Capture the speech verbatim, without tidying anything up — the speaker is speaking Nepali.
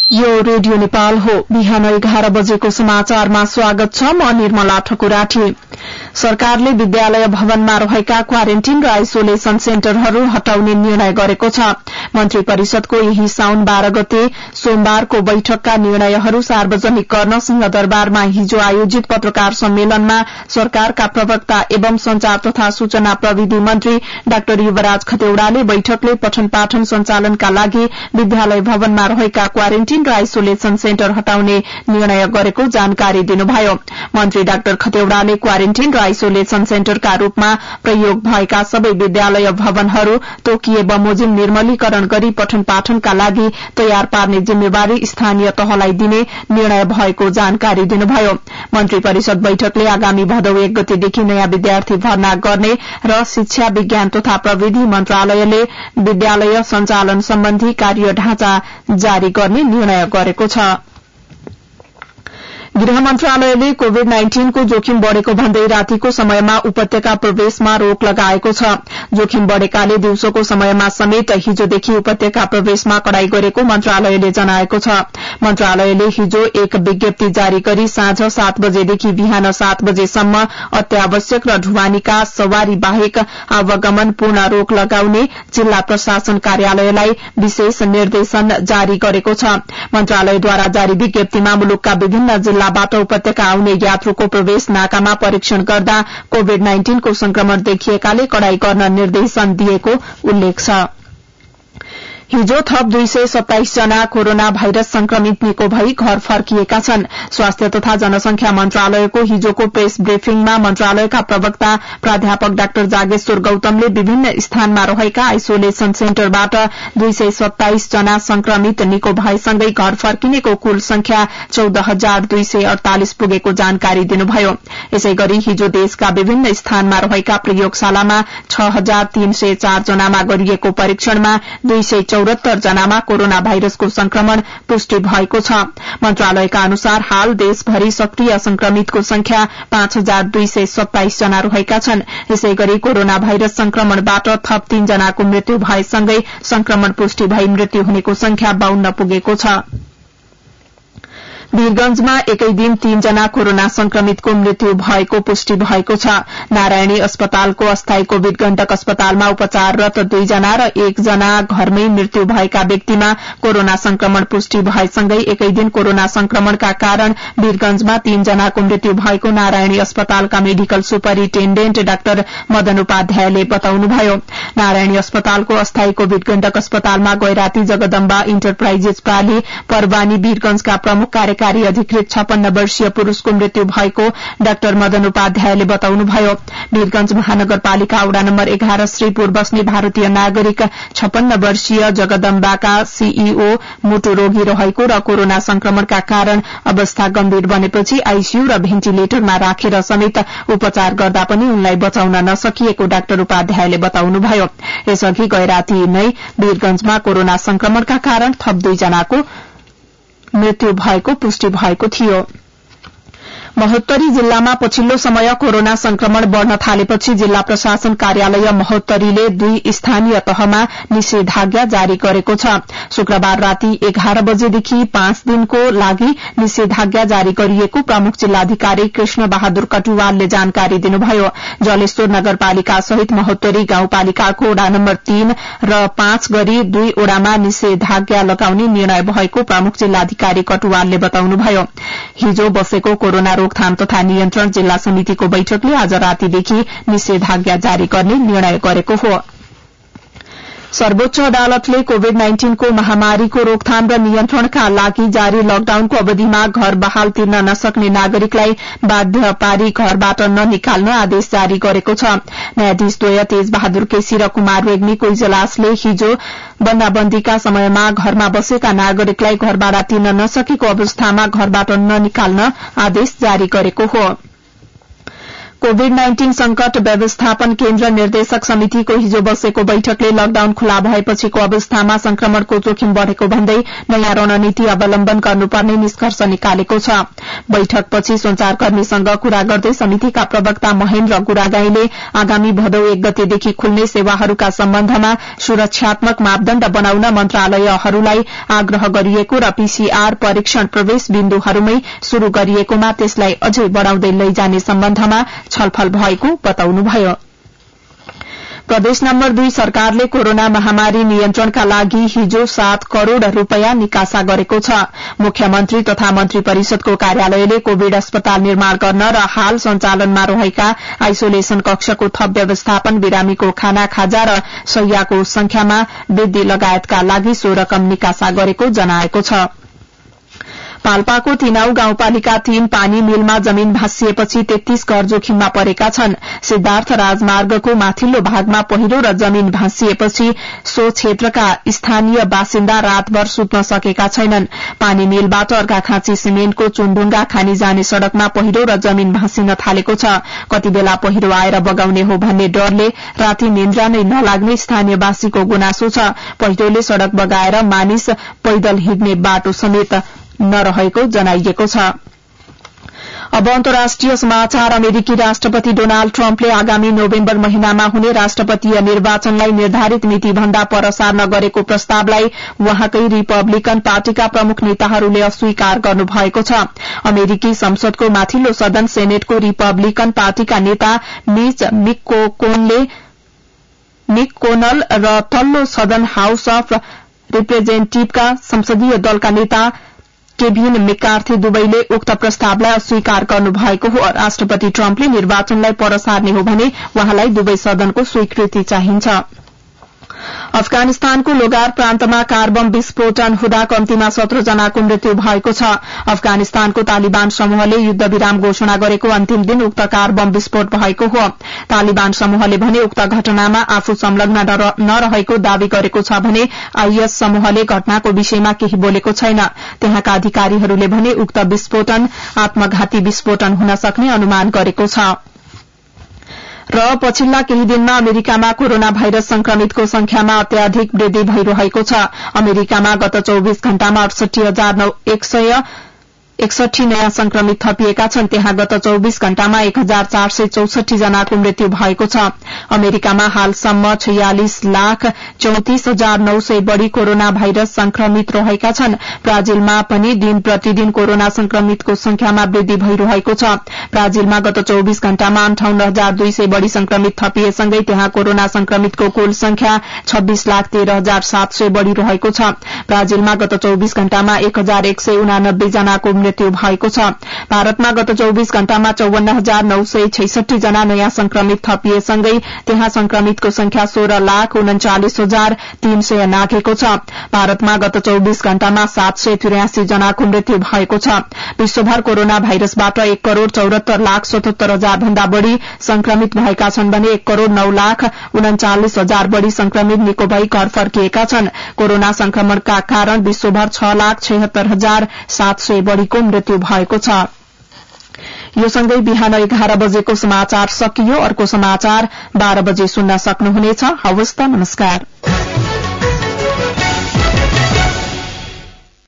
यो रेडियो नेपाल हो। बिहान एघार बजेको समाचारमा स्वागत छ। म निर्मला ठकुराठी। सरकारले विद्यालय भवनमा रहेका क्वारेन्टिन र आइसोलेशन सेन्टरहरू हटाउने निर्णय गरेको छ। मन्त्री परिषदको यही साउन बाह्र गते सोमबारको बैठकका निर्णयहरू सार्वजनिक गर्न सिंहदरबारमा हिजो आयोजित पत्रकार सम्मेलनमा सरकारका प्रवक्ता एवं संचार तथा सूचना प्रविधि मन्त्री डाक्टर युवराज खतेउडाले बैठकले पठन पाठन सञ्चालनका लागि विद्यालय भवनमा रहेका क्वारेन्टिन र आइसोलेशन सेन्टर हटाउने निर्णय गरेको जानकारी दिनुभयो। मन्त्री डाक्टर खतेउडाले क्वारेन्टिन र आइसोलेशन सेन्टरका रूपमा प्रयोग भएका सबै विद्यालय भवनहरू तोकिए बमोजिम निर्मलीकरण गरी पठन पाठनका लागि तयार पार्ने जिम्मेवारी स्थानीय तहलाई दिने निर्णय भएको जानकारी दिनुभयो। मन्त्री परिषद बैठकले आगामी भदौ एक गतेदेखि नयाँ विद्यार्थी भर्ना गर्ने र शिक्षा विज्ञान तथा प्रविधि मन्त्रालयले विद्यालय सञ्चालन सम्बन्धी कार्य ढाँचा जारी गर्ने निर्णय गरेको छ। गृह मन्त्रालयले कोविड नाइन्टीन को जोखिम बढ़ेको भन्दै रातिको समयमा उपत्यका प्रवेशमा रोक लगाएको छ। जोखिम बढ़ेकाले दिउँसोको समयमा समेत हिजोदेखि उपत्यका प्रवेशमा कडाई गरेको मन्त्रालयले जनाएको छ। मन्त्रालयले हिजो एक विज्ञप्ति जारी गरी साँझ सात बजेदेखि बिहान सात बजेसम्म अत्यावश्यक र ढुवानीका सवारी बाहेक आवागमन पूर्ण रोक लगाउने जिल्ला प्रशासन कार्यालयलाई विशेष निर्देशन जारी गरेको छ। मन्त्रालयद्वारा जारी विज्ञप्तिमा मुलुकका विभिन्न जिल्लाबाट उपत्यका आउने यात्रुको प्रवेश नाकामा परीक्षण गर्दा कोविड नाइन्टीन को संक्रमण देखिएकाले कडाई गर्न निर्देशन दिएको उल्लेख छ। हिजो थप दुई सय सत्ताइस जना कोरोना भाइरस संक्रमित निको भई घर फर्किएका छन्। स्वास्थ्य तथा जनसंख्या मन्त्रालयको हिजोको प्रेस ब्रिफिङमा मन्त्रालयका प्रवक्ता प्राध्यापक डाक्टर जागेश्वर गौतमले विभिन्न स्थानमा रहेका आइसोलेशन सेन्टरबाट दुई सय सत्ताइस जना संक्रमित निको भएसँगै घर फर्किनेको कुल संख्या चौध हजार दुई सय अड़तालिस पुगेको जानकारी दिनुभयो। यसै गरी हिजो देशका विभिन्न स्थानमा रहेका प्रयोगशालामा छ हजार तीन सय चार जनामा गरिएको परीक्षणमा दुई सय चौरात्तर जनामा कोरोना भाइरसको संक्रमण पुष्टि भएको छ। मन्त्रालयका अनुसार हाल देशभरि सक्रिय संक्रमितको संख्या पाँच हजार दुई सय सत्ताइस जना रहेका छन्। यसै गरी कोरोना भाइरस संक्रमणबाट थप तीन जनाको मृत्यु भएसँगै संक्रमण पुष्टि भई मृत्यु हुनेको संख्या बाउन्न पुगेको छ। वीरगंजमा एकै दिन तीन जना कोरोना संक्रमितको मृत्यु भएको पुष्टि भएको छ। नारायणी अस्पतालको अस्थायी कोविड गण्डक अस्पतालमा उपचाररत दुईजना र एकजना घरमै मृत्यु भएका व्यक्तिमा कोरोना संक्रमण पुष्टि भएसँगै एकै दिन कोरोना संक्रमणका कारण वीरगंजमा तीन जनाको मृत्यु भएको नारायणी अस्पतालका मेडिकल सुपरिन्टेण्डेन्ट डाक्टर मदन उपाध्यायले बताउनुभयो। नारायणी अस्पतालको अस्थायी कोविड गण्डक अस्पतालमा गैराती जगदम्बा इन्टरप्राइजेस प्राली परवानी वीरगंजका प्रमुख कार्य कार्यकारी अधिकृत छप्पन्न वर्षीय पुरूषको मृत्यु भएको डाक्टर मदन उपाध्यायले बताउनुभयो। वीरगंज महानगरपालिका वडा नम्बर एघार श्रीपुर बस्ने भारतीय नागरिक छप्पन्न वर्षीय जगदम्बाका सीईओ मुटु रोगी रहेको र कोरोना संक्रमणका कारण अवस्था गम्भीर बनेपछि आईसीयू र भेन्टिलेटरमा राखेर समेत उपचार गर्दा पनि उनलाई बचाउन नसकिएको डाक्टर उपाध्यायले बताउनुभयो। यसअघि गैराती नै वीरगंजमा कोरोना संक्रमणका कारण थप दुईजनाको मृत्यु भएको पुष्टि भएको थियो। महोत्तरी जिल्लामा पछिल्लो समय कोरोना संक्रमण बढ़न थालेपछि जिल्ला प्रशासन कार्यालय महोत्तरीले दुई स्थानीय तहमा निषेधाज्ञा जारी गरेको छ। शुक्रबार राति एघार बजेदेखि पाँच दिनको लागि निषेधाज्ञा जारी गरिएको प्रमुख जिल्लाधिकारी कृष्ण बहादुर कटुवालले जानकारी दिनुभयो। जलेश्वर नगरपालिका सहित महोत्तरी गाउँपालिकाको वडा नम्बर तीन र पाँच गरी दुई वडामा निषेधाज्ञा लगाउने निर्णय भएको प्रमुख जिल्लाधिकारी कटुवालले बताउनुभयो। हिजो बसेको कोरोना रोकथाम तथा नियन्त्रण जिल्ला समितिको बैठकले आज रातिदेखि निषेधाज्ञा जारी गर्ने निर्णय गरेको हो। सर्वोच्च अदालतले कोविड नाइन्टीन को महामारीको रोकथाम र नियन्त्रणका लागि जारी लकडाउनको अवधिमा घर बहाल तिर्न नसक्ने नागरिकलाई बाध्य पारी घरबाट ननिकाल्न आदेश जारी गरेको छ। न्यायाधीशद्वय तेज बहादुर केसी र कुमार रेग्मीको इजलासले हिजो बन्दाबन्दीका समयमा घरमा बसेका नागरिकलाई घरबाट तिर्न नसकेको अवस्थामा घरबाट ननिकाल्न आदेश जारी गरेको हो। कोविड नाइन्टीन संकट व्यवस्थापन केन्द्र निर्देशक समितिको हिजो बसेको बैठकले लकडाउन खुला भएपछिको अवस्थामा संक्रमणको जोखिम बढ़ेको भन्दै नयाँ रणनीति अवलम्बन गर्नुपर्ने निष्कर्ष निकालेको छ। बैठकपछि संचारकर्मीसँग कुरा गर्दै समितिका प्रवक्ता महेन्द्र गुरागाईले आगामी भदौ एक गतेदेखि खुल्ने सेवाहरूका सम्बन्धमा सुरक्षात्मक मापदण्ड बनाउन मन्त्रालयहरूलाई आग्रह गरिएको र पीसीआर परीक्षण प्रवेश बिन्दुहरूमै शुरू गरिएकोमा त्यसलाई अझै बढ़ाउँदै लैजाने सम्बन्धमा छलफल भएको बताउनुभयो। प्रदेश नम्बर दुई सरकारले कोरोना महामारी नियन्त्रणका लागि हिजो सात करोड़ रूपियाँ निकासा गरेको छ। मुख्यमन्त्री तथा मन्त्री परिषदको कार्यालयले कोविड अस्पताल निर्माण गर्न र हाल सञ्चालनमा रहेका आइसोलेशन कक्षको थप व्यवस्थापन, बिरामीको खाना खाजा र शैय्याको संख्यामा वृद्धि लगायतका लागि सो रकम निकासा गरेको जनाएको छ। पाल्पाको तिनाउ गाउँपालिका तीन पानी मिलमा जमीन भाँसिएपछि तेत्तीस घर जोखिममा परेका छन्। सिद्धार्थ राजमार्गको माथिल्लो भागमा पहिरो र जमीन भाँसिएपछि सो क्षेत्रका स्थानीय बासिन्दा रातभर सुत्न सकेका छैनन्। पानी मिलबाट अर्घाखाँची सिमेन्टको चुनढुङ्गा खानी जाने सड़कमा पहिरो र जमीन भाँसिन थालेको छ। कति बेला पहिरो आएर बगाउने हो भन्ने डरले राति निन्द्रा नै नलाग्ने स्थानीयवासीको गुनासो छ। पहिरोले सड़क बगाएर मानिस पैदल हिँड्ने बाटो समेत नरहेको जनाइएको छ। अब अन्तर्राष्ट्रिय समाचार। अमेरिकी राष्ट्रपति डोनाल्ड ट्रम्पले आगामी नोभेम्बर महिनामा हुने राष्ट्रपतीय निर्वाचनलाई निर्धारित मिति भन्दा पर सार्न गरेको प्रस्तावलाई वहाँकै रिपब्लिकन पार्टीका प्रमुख नेताहरूले अस्वीकार गर्नुभएको छ। अमेरिकी संसदको माथिल्लो सदन सेनेटको रिपब्लिकन पार्टीका नेता मिच मिक्कोकोनले मिक्कोनल र तल्लो सदन हाउस अफ रिप्रेजेन्टेटिभका संसदीय दलका नेता केभिन मेकार्थी दुवैले उक्त प्रस्तावलाई अस्वीकार गर्नुभएको हो। राष्ट्रपति ट्रम्पले निर्वाचनलाई पर सार्ने हो भने वहाँलाई दुवै सदनको स्वीकृति चाहिन्छ। अफगानिस्तानको लोगार प्रान्तमा कार बम विस्फोटन हुँदा कम्तीमा सत्र जनाको मृत्यु भएको छ। अफगानिस्तानको तालिबान समूहले युद्ध विराम घोषणा गरेको अन्तिम दिन उक्त कार बम विस्फोट भएको हो। तालिबान समूहले भने उक्त घटनामा आफू संलग्न नरहेको दावी गरेको छ भने आईएस समूहले घटनाको विषयमा केही बोलेको छैन। त्यहाँका अधिकारीहरूले भने उक्त विस्फोटन आत्मघाती विस्फोटन हुन सक्ने अनुमान गरेको छ। र पछिल्ला केही दिनमा अमेरिकामा कोरोना भाइरस संक्रमितको संख्यामा अत्याधिक वृद्धि भइरहेको छ। अमेरिकामा गत चौबीस घण्टामा अडसठी हजार एक सय एकसठी नयाँ संक्रमित थपिएका छन्। त्यहाँ गत चौबीस घण्टामा एक हजार चार सय चौसठी जनाको मृत्यु भएको छ। अमेरिकामा हालसम्म छयालिस लाख चौतिस हजार नौ सय बढ़ी कोरोना भाइरस संक्रमित रहेका छन्। ब्राजिलमा पनि दिन प्रतिदिन कोरोना संक्रमितको संख्यामा वृद्धि भइरहेको छ। ब्राजिलमा गत चौबीस घण्टामा अन्ठाउन्न हजार दुई सय बढ़ी संक्रमित थपिएसँगै त्यहाँ कोरोना संक्रमितको कुल संख्या छब्बीस लाख तेह्र हजार सात सय बढ़ी रहेको छ। ब्राजिलमा गत चौबीस घण्टामा एक हजार एक सय उनानब्बे जनाको मृत्यु भएको छ। भारतमा गत चौबीस घण्टामा चौवन्न हजार नौ सय छैसठी जना नयाँ संक्रमित थपिएसँगै त्यहाँ संक्रमितको संख्या सोह्र लाख उन्चालिस हजार तीन सय नाघेको छ। भारतमा गत चौबीस घण्टामा सात सय त्रियासी जनाको मृत्यु भएको छ। विश्वभर कोरोना भाइरसबाट एक करोड़ चौरात्तर लाख सतहत्तर हजार भन्दा बढ़ी संक्रमित भएका छन् भने एक करोड़ नौ लाख उन्चालिस हजार बढ़ी संक्रमित निको भई घर फर्किएका छन्। कोरोना संक्रमणका कारण विश्वभर छ लाख छयत्तर हजार सात सय बढ़ीको मृत्यु भएको छ। यो सँगै बिहान एघार बजेको समाचार सकियो। अर्को समाचार बाह्र बजे सुन्न सक्नुहुनेछ। हवस् त, नमस्कार।